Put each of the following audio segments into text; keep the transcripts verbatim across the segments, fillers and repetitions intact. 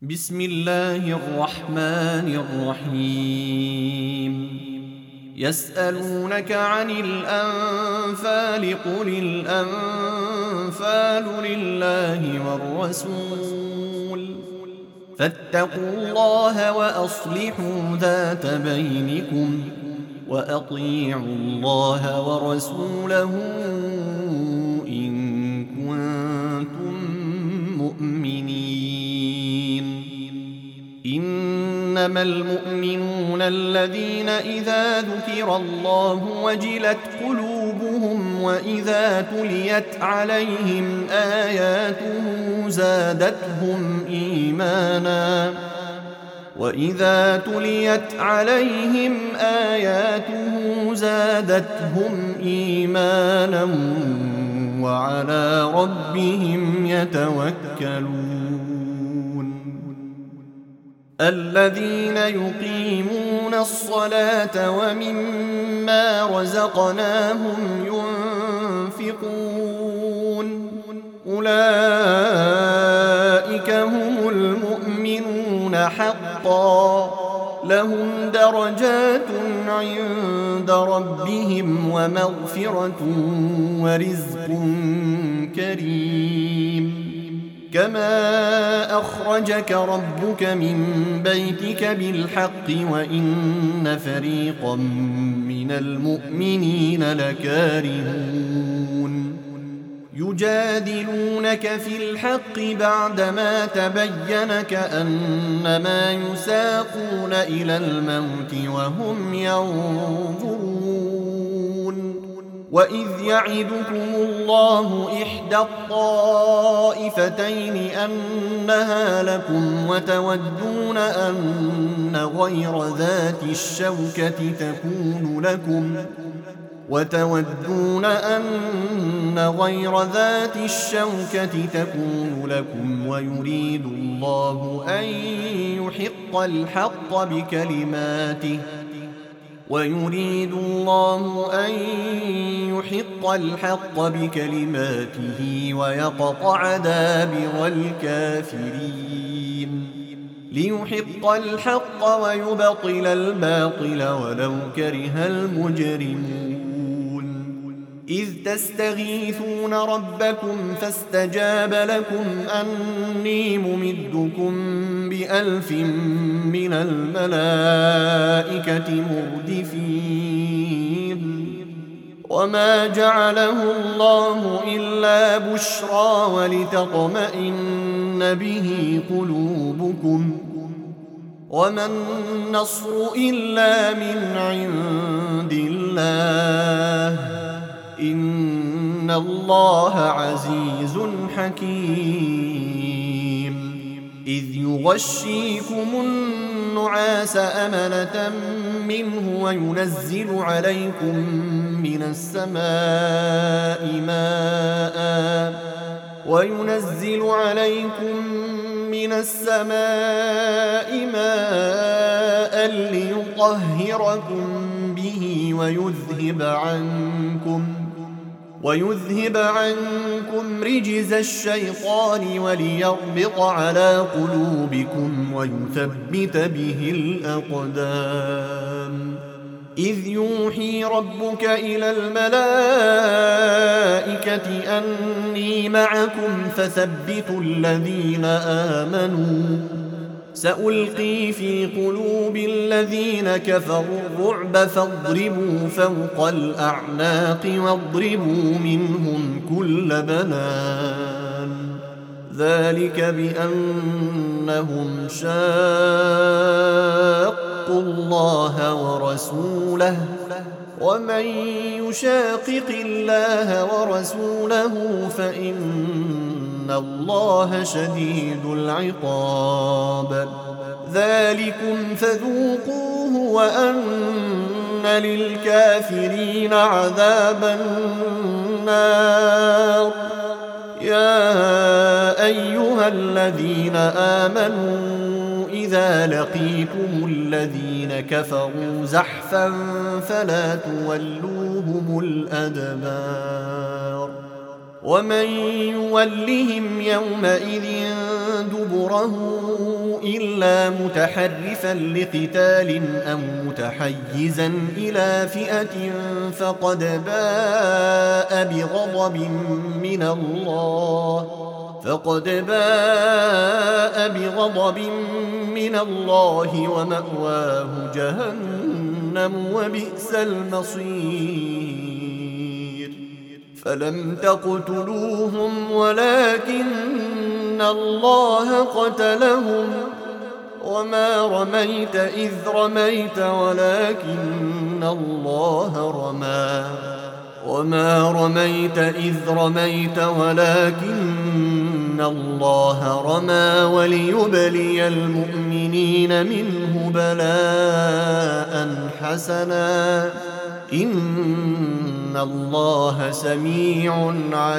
بسم الله الرحمن الرحيم يسألونك عن الأنفال قل الأنفال لله والرسول فاتقوا الله وأصلحوا ذات بينكم وأطيعوا الله ورسوله إن كنتم مؤمنين. إنما المؤمنون الذين إذا ذكر الله وجلت قلوبهم وإذا تليت عليهم آياته زادتهم إيمانا وإذا تليت عليهم آياته زادتهم إيمانا وعلى ربهم يتوكلون. الذين يقيمون الصلاة ومما رزقناهم ينفقون أولئك هم المؤمنون حقا لهم درجات عند ربهم ومغفرة ورزق كريم. كما أخرجك ربك من بيتك بالحق وإن فريقا من المؤمنين لكارهون يجادلونك في الحق بعدما تبين كأنما يساقون إلى الموت وهم ينظرون. وإذ يعدكم الله إحدى الطائفتين أنها لكم وتودون أن غير ذات الشوكة تكون لكم وتودون أن غير ذات الشوكة تكون لكم ويريد الله أن يحق الحق بكلماته ويريد الله أن يحق الحق بكلماته ويقطع دابر الكافرين ليحق الحق ويبطل الباطل ولو كره المجرمون. إذ تستغيثون ربكم فاستجاب لكم أني ممدكم بألف من الملائكة مردفين وما جعله الله إلا بشرى ولتطمئن به قلوبكم وما النصر إلا من عند الله إن الله عزيز حكيم. إذ يغشيكم النعاس أمنة منه وينزل عليكم من السماء ماء وينزل عليكم من السماء ماء ليطهركم به ويذهب عنكم ويذهب عنكم رجز الشيطان وليربط على قلوبكم ويثبت به الأقدام. إذ يوحي ربك إلى الملائكة أني معكم فثبتوا الذين آمنوا سألقي في قلوب الذين كفروا الرعب فاضربوا فوق الأعناق واضربوا منهم كل بنان ذلك بأنهم شاقوا الله ورسوله ومن يشاقق الله ورسوله فإن الله شديد العقاب. ذلكم فذوقوه وأن للكافرين عذاب النار. يا أيها الذين آمنوا إذا لقيتم الذين كفروا زحفا فلا تولوهم الأدبار ومن يولهم يومئذ دبره إلا متحرفا لقتال أو متحيزا إلى فئة فقد باء بغضب من الله فقد باء بغضب من الله ومأواه جهنم وبئس المصير. فلم تقتلوهم ولكن الله قتلهم وما رميت إذ رميت ولكن الله رمى وما رميت إذ رميت ولكن الله رمى وليبلي المؤمنين منه بلاء حسنا إن الله سميع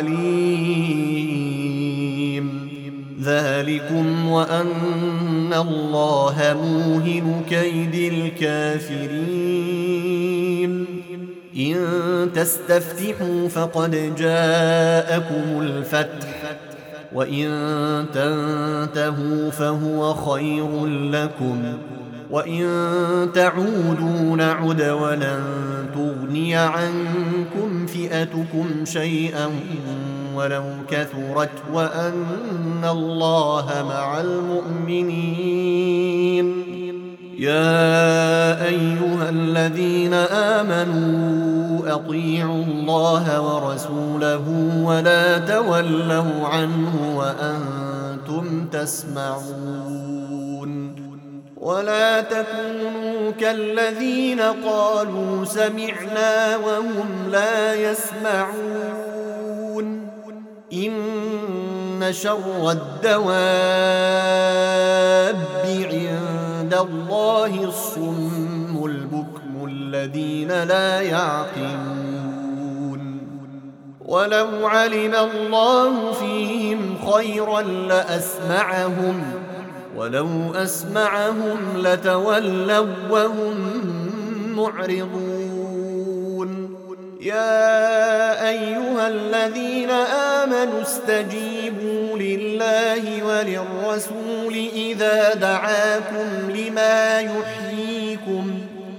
عليم. ذلكم وأن الله موهن كيد الكافرين. إن تستفتحوا فقد جاءكم الفتح وإن تنتهوا فهو خير لكم وإن تعودوا نعد ولن تغني عنكم فئتكم شيئا ولو كثرت وأن الله مع المؤمنين. يا أيها الذين آمنوا أطيعوا الله ورسوله ولا تولوا عنه وأنتم تسمعون. ولا تكونوا كالذين قالوا سمعنا وهم لا يسمعون. إن شر الدواب عند الله الصم البكم الذين لا يعقلون. ولو علم الله فيهم خيرا لأسمعهم ولو أسمعهم لتولوا وهم معرضون. يا أيها الذين آمنوا استجيبوا لله وللرسول إذا دعاكم لما يحييكم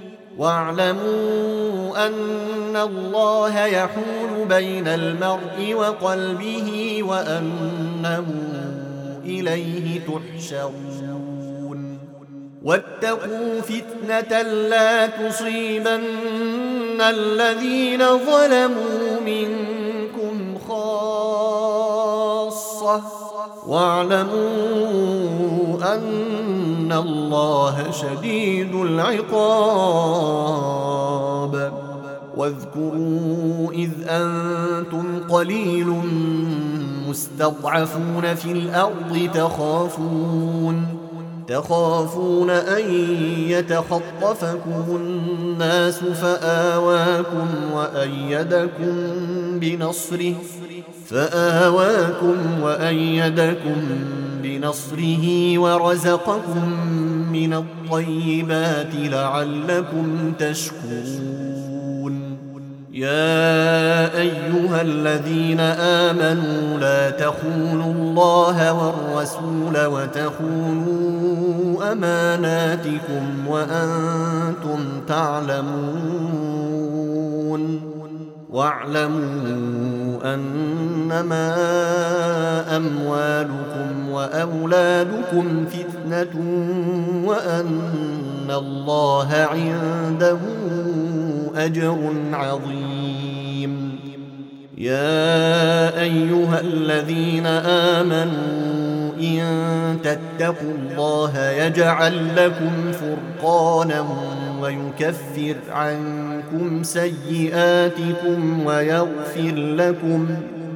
واعلموا أن الله يحول بين المرء وقلبه وأنه إليه تحشرون. واتقوا فتنة لا تصيبن الذين ظلموا منكم خاصة واعلموا أن الله شديد العقاب. واذكروا إذ أنتم قليل مستضعفون في الأرض تخافون تخافون أن يتخطفكم الناس فآواكم وأيدكم بنصره فآواكم وأيدكم بنصره ورزقكم من الطيبات لعلكم تشكرون. يا أيها الذين آمنوا لا تخونوا الله والرسول وتخونوا أماناتكم وأنتم تعلمون. واعلموا أنما أموالكم وأولادكم فتنة وأن الله عنده أجر عظيم. يا أيها الذين آمنوا إن تتقوا الله يجعل لكم فرقانا ويكفر عنكم سيئاتكم ويغفر لكم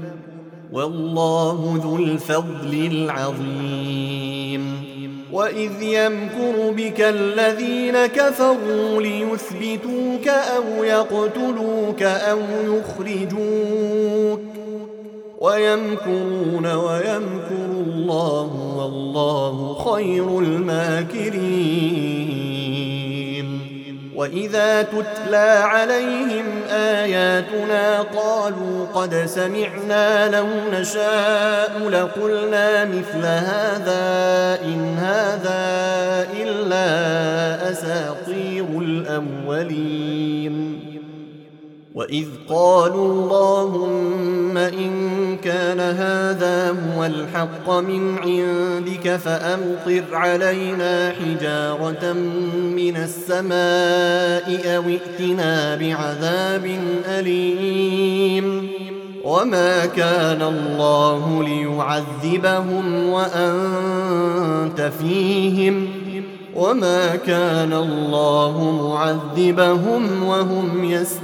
والله ذو الفضل العظيم. وإذ يمكر بك الذين كفروا ليثبتوك أو يقتلوك أو يخرجوك ويمكرون ويمكر الله والله خير الماكرين. وإذا تتلى عليهم آياتنا قالوا قد سمعنا لو نشاء لقلنا مثل هذا إن هذا إلا أساطير الأولين وإذ قالوا اللهم إن كان هذا هو الحق من عندك فأمطر علينا حجارة من السماء أو ائتنا بعذاب أليم وما كان الله ليعذبهم وأنت فيهم وما كان الله معذبهم وهم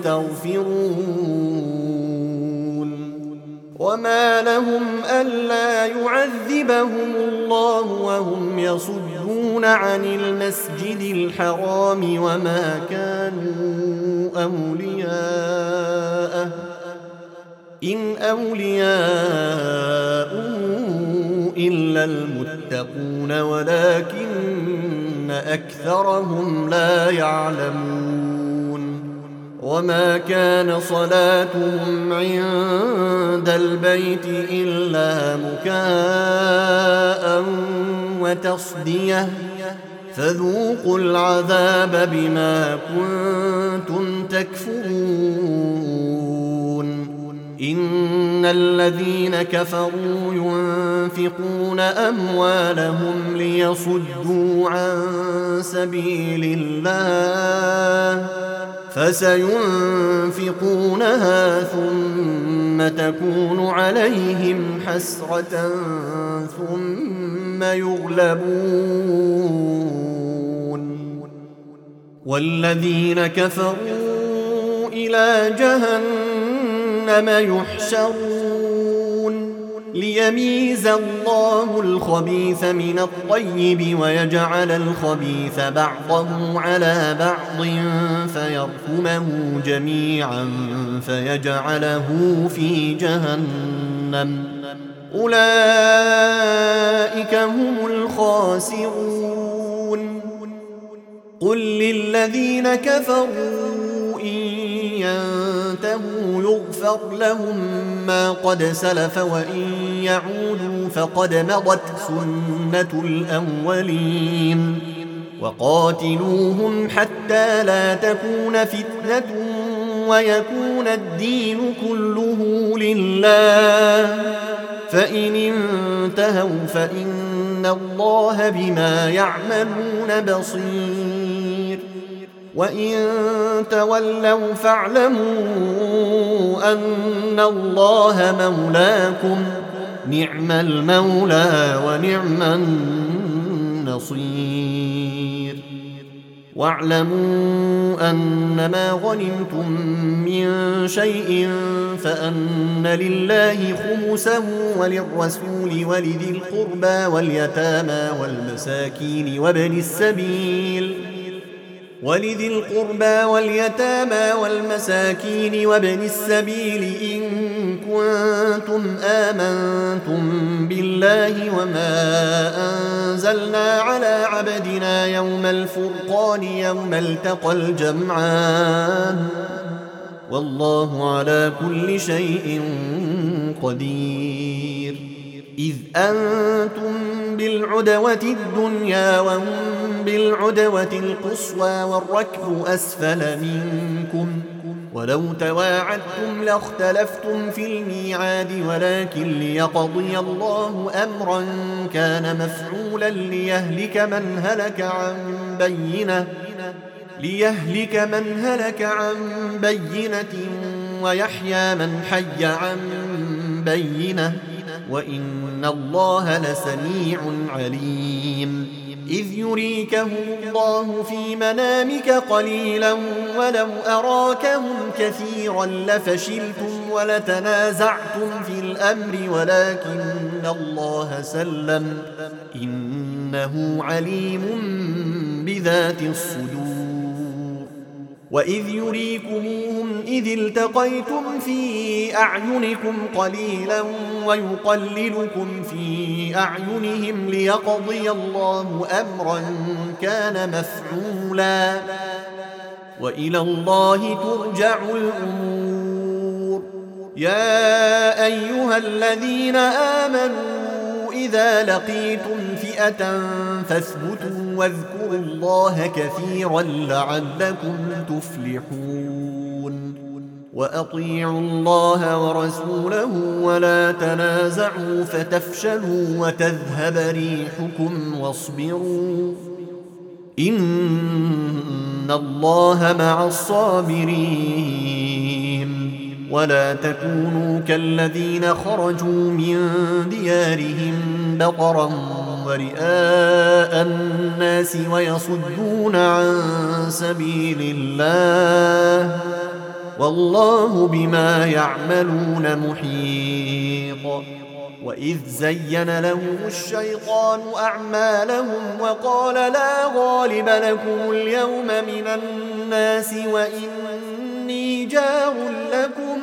يستغفرون وما لهم ألا يعذبهم الله وهم يصدون عن المسجد الحرام وما كانوا أولياءه إن أولياءه إلا المتقون ولكن أكثرهم لا يعلمون وما كان صلاتهم عند البيت إلا مكاء وتصدية فذوقوا العذاب بما كنتم تكفرون إن الذين كفروا ينفقون أموالهم ليصدوا عن سبيل الله فسينفقونها ثم تكون عليهم حسرة ثم يغلبون والذين كفروا إلى جهنم يحشرون ليميز الله الخبيث من الطيب ويجعل الخبيث بعضه على بعض فيركمه جميعا فيجعله في جهنم أولئك هم الخاسرون قل للذين كفروا إن ينتهوا يغفر لهم ما قد سلف وإن يعودوا فقد مضت سنة الأولين وقاتلوهم حتى لا تكون فتنة ويكون الدين كله لله فإن انتهوا فإن الله بما يعملون بصير وإن تولوا فاعلموا أن الله مولاكم نعم المولى ونعم النصير واعلموا أنما غنمتم من شيء فأن لله خمسه وللرسول ولذي القربى واليتامى والمساكين وابن السبيل ولذي القربى واليتامى والمساكين وابن السبيل إن كنتم آمنتم بالله وما أنزلنا على عبدنا يوم الفرقان يوم التقى الجمعان والله على كل شيء قدير إذ أنتم بالعدوة الدنيا وهم بالعدوة القصوى والركب أسفل منكم ولو تواعدتم لاختلفتم في الميعاد ولكن ليقضي الله أمرا كان مفعولا ليهلك من هلك عن بينة ليهلك من هلك عن بينة ويحيى من حي عن بينة وإن الله لسميع عليم إذ يريكهم الله في منامك قليلا ولو أراكهم كثيرا لفشلتم ولتنازعتم في الأمر ولكن الله سلم إنه عليم بذات الصدور وإذ يريكموهم إذ التقيتم في أعينكم قليلا ويقللكم في أعينهم ليقضي الله أمرا كان مفعولا وإلى الله ترجع الأمور. يا أيها الذين آمنوا إذا لقيتم فئة فاثبتوا واذكروا الله كثيرا لعلكم تفلحون. وأطيعوا الله ورسوله ولا تنازعوا فتفشلوا وتذهب ريحكم واصبروا إن الله مع الصابرين. ولا تكونوا كالذين خرجوا من ديارهم بطرا ورئاء الناس ويصدون عن سبيل الله والله بما يعملون محيط. وإذ زين لهم الشيطان أعمالهم وقال لا غالب لكم اليوم من الناس وإني جار لكم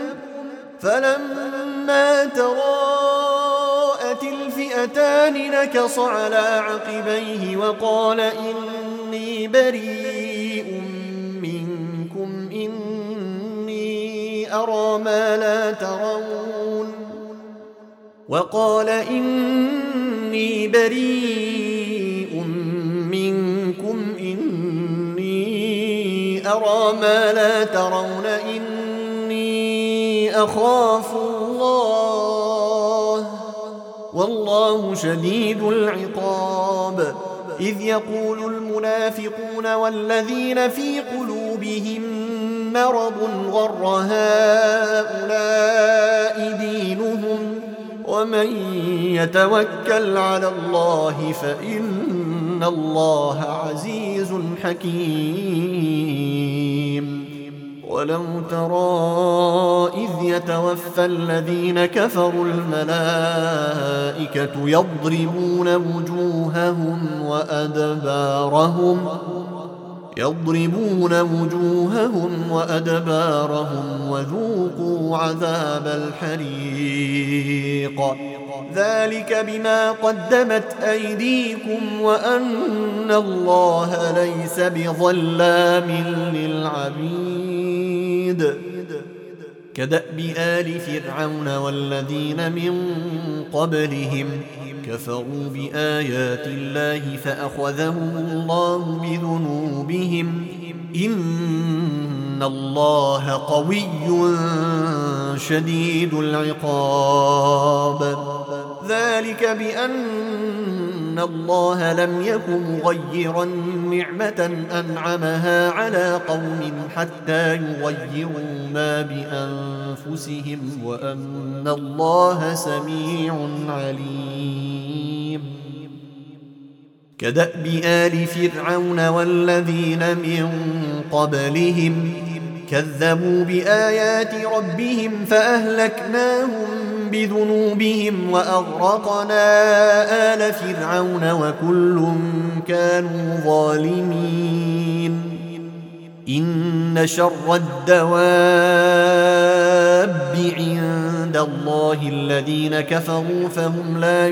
فلما تراءت الفئتان نكص على عقبيه وقال إني بريء منكم إني أرى ما لا ترون وقال إني بريء منكم إني أرى ما لا ترون إني أخاف الله والله شديد العقاب. إذ يقول المنافقون والذين في قلوبهم مرض غر هؤلاء دينهم ومن يتوكل على الله فإن الله عزيز حكيم. ولو ترى إذ يتوفى الذين كفروا الملائكة يضربون وجوههم وأدبارهم يضربون وجوههم وأدبارهم وذوقوا عذاب الحريق ذلك بما قدمت أيديكم وأن الله ليس بظلام للعبيد. كدأب آل فرعون والذين من قبلهم كفروا بآيات الله فأخذهم الله بذنوبهم إن الله قوي شديد العقاب. ذلك بأن الله لم يكن مغيرا نعمة أنعمها على قوم حتى يغيروا ما بأنفسهم وأن الله سميع عليم. كدأب آل فرعون والذين من قبلهم كذبوا بآيات ربهم فأهلكناهم بذنوبهم وأغرقنا آل فرعون وكل كانوا ظالمين. إن شر الدواب عند الله الذين كفروا فهم لا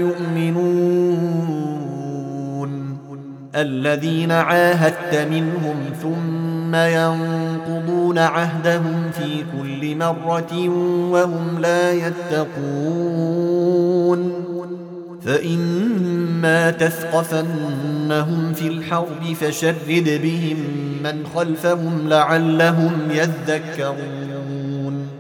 يؤمنون. الذين عاهدت منهم ثم ينقضون عهدهم في كل مرة وهم لا يتقون. فإما تثقفنهم في الحرب فشرد بهم من خلفهم لعلهم يذكرون.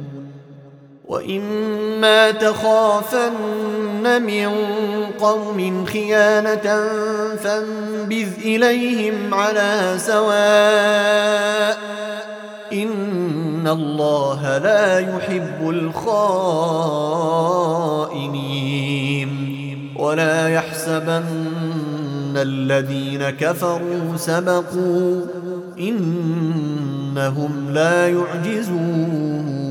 وإما تخافن من قوم خيانة فانبذ إليهم على سواء إن الله لا يحب الخائنين. ولا يحسبن الذين كفروا سبقوا إنهم لا يعجزون.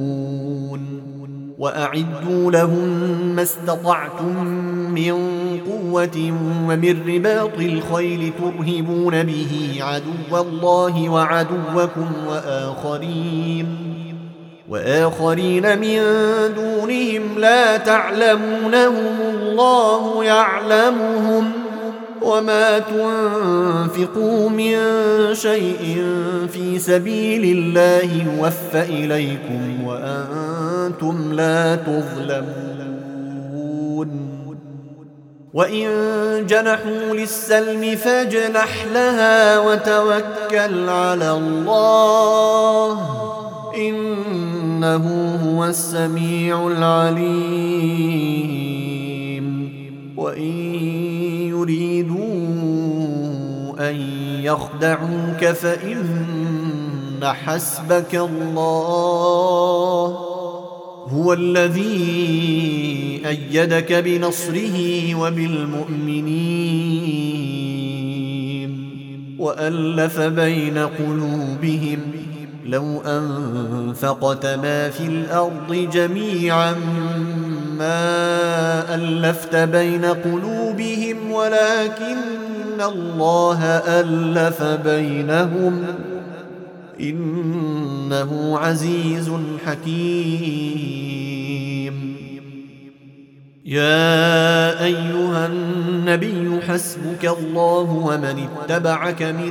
وأعدوا لهم ما استطعتم من قوة ومن رباط الخيل ترهبون به عدو الله وعدوكم وآخرين وآخرين من دونهم لا تعلمونهم الله يعلمهم وما تنفقوا من شيء في سبيل الله يوفى إليكم وأنتم لا تظلمون وإن جنحوا للسلم فاجنح لها وتوكل على الله إنه هو السميع العليم وإن يريدوا أن يخدعوك فإن حسبك الله هو الذي أيدك بنصره وبالمؤمنين وألف بين قلوبهم لو أنفقت ما في الأرض جميعا ما ألفت بين قلوبهم ولكن الله ألف بينهم إنه عزيز حكيم يا أيها النبي حسبك الله ومن اتبعك من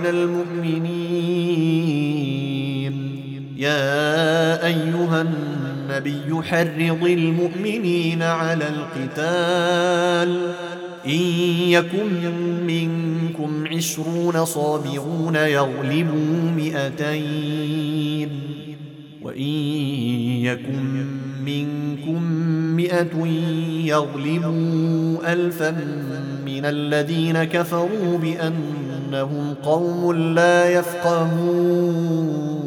المؤمنين يا أيها النبي حرض المؤمنين على القتال إن يكن منكم عشرون صابرون يغلبوا مئتين وإن يكن منكم مئة يغلبوا ألفا من الذين كفروا بأنهم قوم لا يفقهون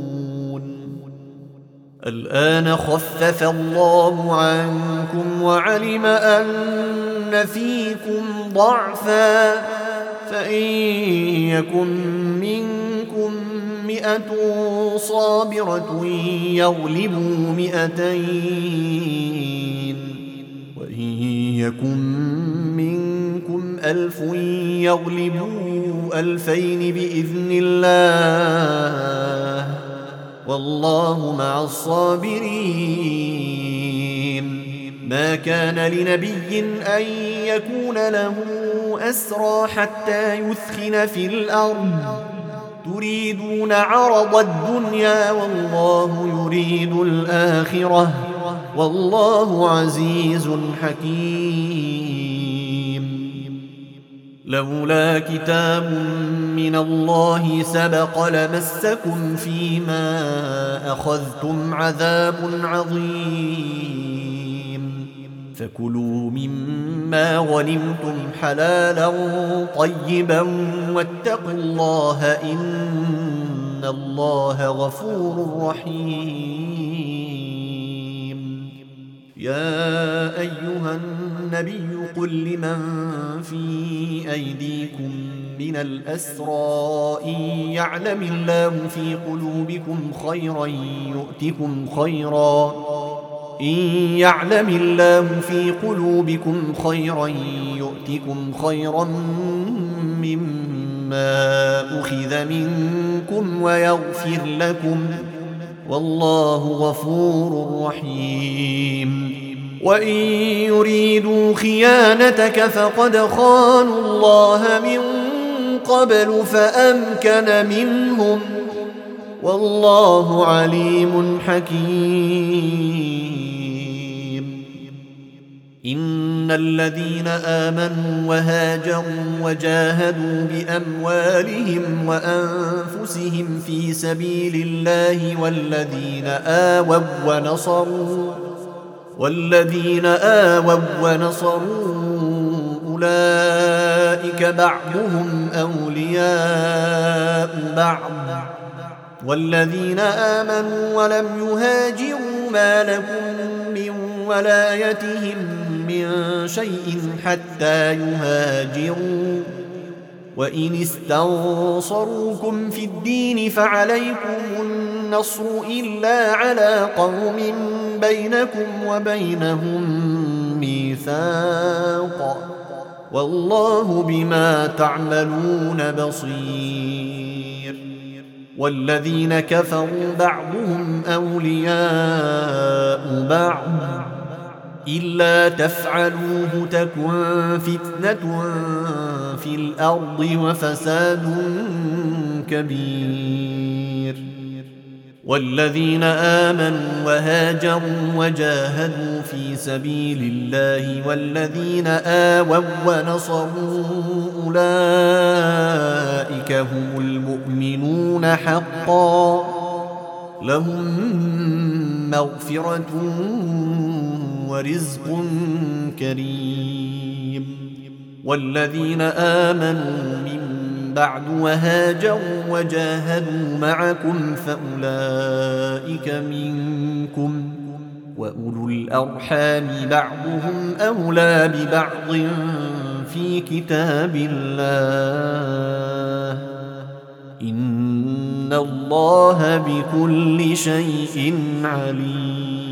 الآن خفف الله عنكم وعلم أن فيكم ضعفا فإن يكن منكم مئة صابرة يغلبوا مئتين وإن يكن منكم ألف يغلبوا ألفين بإذن الله والله مع الصابرين ما كان لنبي أن يكون له أسرى حتى يثخن في الأرض تريدون عرض الدنيا والله يريد الآخرة والله عزيز حكيم لولا كتاب من الله سبق لمسكم فيما أخذتم عذاب عظيم فكلوا مما غنمتم حلالا طيبا واتقوا الله إن الله غفور رحيم يا أيها النبي قل لمن في أيديكم من الأسرى إن يعلم الله في قلوبكم خيرا يؤتكم خيرا إن يعلم الله في قلوبكم خيرا يؤتكم خيرا مما أخذ منكم ويغفر لكم والله غفور رحيم وإن يريدوا خيانتك فقد خانوا الله من قبل فأمكن منهم والله عليم حكيم إن الذين آمنوا وهاجروا وجاهدوا بأموالهم وأنفسهم في سبيل الله والذين آووا ونصروا والذين آووا ونصروا أولئك بعضهم أولياء بعض والذين آمنوا ولم يهاجروا ما لكم من ولايتهم من شيء حتى يهاجروا وإن استنصروكم في الدين فعليكم النصر إلا على قوم بينكم وبينهم ميثاق والله بما تعملون بصير والذين كفروا بعضهم أولياء بعض إلا تفعلوه تكن فتنة في الأرض وفساد كبير. والذين آمنوا وهاجروا وجاهدوا في سبيل الله والذين آووا ونصروا أولئك هم المؤمنون حقا، لهم مغفرة ورزق كريم. والذين آمنوا من بعد وهاجروا وجاهدوا معكم فأولئك منكم، وأولو الأرحام بعضهم أولى ببعض في كتاب الله، إن الله بكل شيء عليم.